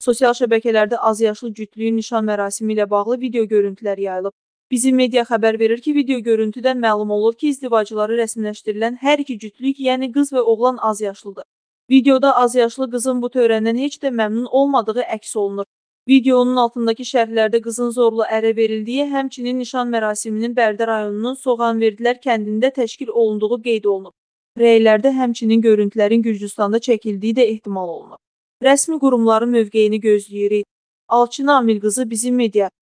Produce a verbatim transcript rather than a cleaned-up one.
Sosial şəbəkələrdə azyaşlı cütlüyün nişan mərasimi ilə bağlı video görüntülər yayılıb. Bizim media xəbər verir ki, video görüntüdən məlum olur ki, izdivacları rəsmiləşdirilən hər iki cütlük, yəni qız və oğlan azyaşlıdır. Videoda azyaşlı qızın bu törəndən heç də məmnun olmadığı əks olunur. Videonun altındakı şərhlərdə qızın zorla ərə verildiyi, həmçinin nişan mərasiminin Bərdə rayonunun Soğanverdilər kəndində təşkil olunduğu qeyd olunub. Rəylərdə həmçinin görüntülərin Gürcüstanda çəkildiyi də ehtimal olunur. Rəsmi qurumların mövqeyini gözləyirik. Alçın Amil qızı Bizim Media.